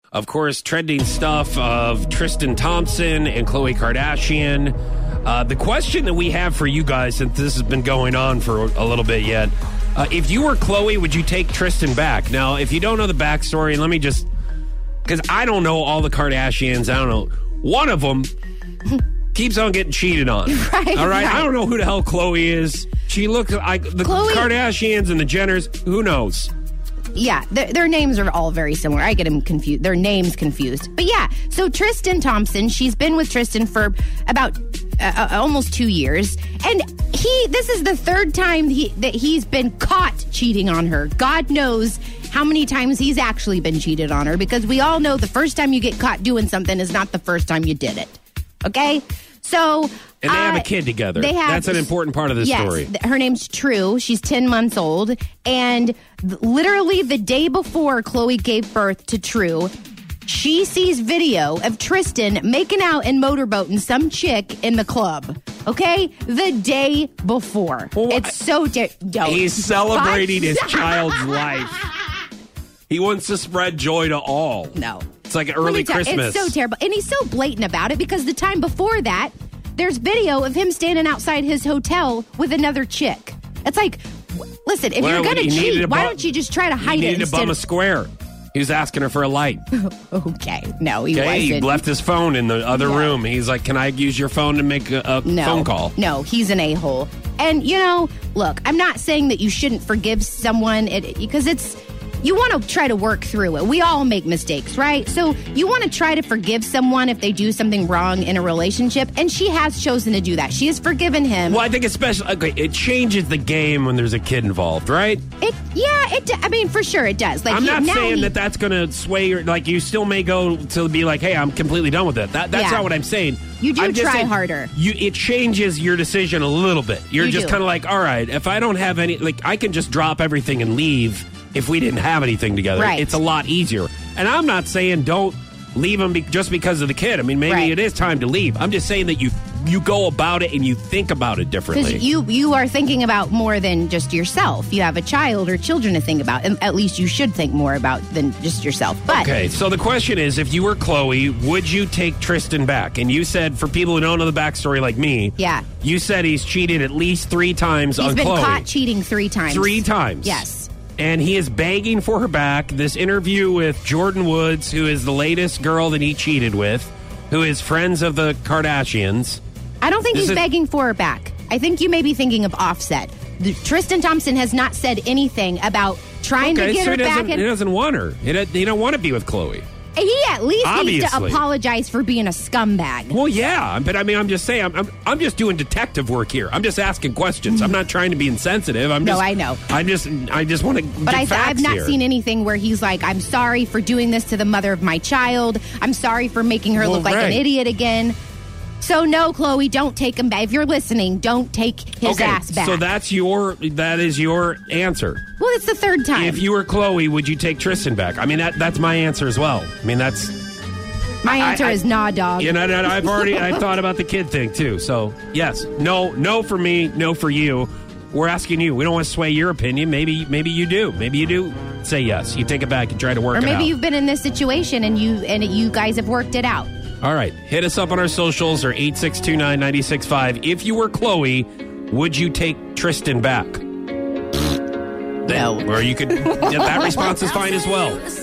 Of course, trending stuff of Tristan Thompson and Khloe Kardashian. The question that we have for you guys, since this has been going on for a little bit yet, if you were Khloe, would you take Tristan back? Now, if you don't know the backstory, let me just... Because I don't know all the Kardashians. I don't know. One of them keeps on getting cheated on. Right, all right? right. I don't know who the hell Khloe is. She looks like the Kardashians and the Jenners. Who knows? Yeah, their names are all very similar. I get them confused. Their names confused. But yeah, so Tristan Thompson, she's been with Tristan for about almost 2 years. And this is the third time that he's been caught cheating on her. God knows how many times he's actually been cheated on her, because we all know the first time you get caught doing something is not the first time you did it. Okay? So... And they have a kid together. That's an important part of this story. Her name's True. She's 10 months old. And literally the day before Khloe gave birth to True, she sees video of Tristan making out and motorboating some chick in the club. Okay? The day before. Well, it's so... He's celebrating his child's life. He wants to spread joy to all. No. It's like early Christmas. It's so terrible. And he's so blatant about it, because the time before that, there's video of him standing outside his hotel with another chick. It's like, listen, if you're going to cheat, why don't you just try to hide it? He needed to bum a square. He was asking her for a light. Okay. No, he wasn't. He left his phone in the other room. He's like, can I use your phone to make a phone call? No, he's an a-hole. And, look, I'm not saying that you shouldn't forgive someone, because you want to try to work through it. We all make mistakes, right? So you want to try to forgive someone if they do something wrong in a relationship, and she has chosen to do that. She has forgiven him. Well, I think it changes the game when there's a kid involved, right? For sure it does. Like, I'm not saying that's going to sway your... Like, you still may go to be like, hey, I'm completely done with it. That's not what I'm saying. You do try harder. It changes your decision a little bit. You're just kind of like, all right, if I don't have any... Like, I can just drop everything and leave if we didn't have anything together. Right. It's a lot easier. And I'm not saying don't leave him just because of the kid. I mean, maybe it is time to leave. I'm just saying that you go about it and you think about it differently. Because you are thinking about more than just yourself. You have a child or children to think about. And at least you should think more about than just yourself. But okay, so the question is, if you were Khloe, would you take Tristan back? And you said, for people who don't know the backstory like me, you said he's cheated at least 3 times on Khloe. He's been caught cheating 3 times. 3 times? Yes. And he is begging for her back. This interview with Jordan Woods, who is the latest girl that he cheated with, who is friends of the Kardashians. I don't think he's begging for her back. I think you may be thinking of Offset. Tristan Thompson has not said anything about trying to get her back. He doesn't want her. He don't want to be with Khloe. He at least needs to apologize for being a scumbag. Well, yeah, but I mean, I'm just saying, I'm just doing detective work here. I'm just asking questions. I'm not trying to be insensitive. I know. I just want to. But I've not seen anything where he's like, "I'm sorry for doing this to the mother of my child. I'm sorry for making her look like an idiot again." So no, Khloe, don't take him back. If you're listening, don't take his ass back. So that is your answer. Well, it's the 3rd time. If you were Khloe, would you take Tristan back? I mean, that's my answer as well. I mean, that's... My answer is nah, dog. I thought about the kid thing, too. So, yes. No for me, no for you. We're asking you. We don't want to sway your opinion. Maybe you do. Maybe you do say yes. You take it back and try to work it out. Or maybe you've been in this situation and you guys have worked it out. All right. Hit us up on our socials or 862-996-5. If you were Khloe, would you take Tristan back? No. Or you could... that response is fine as well.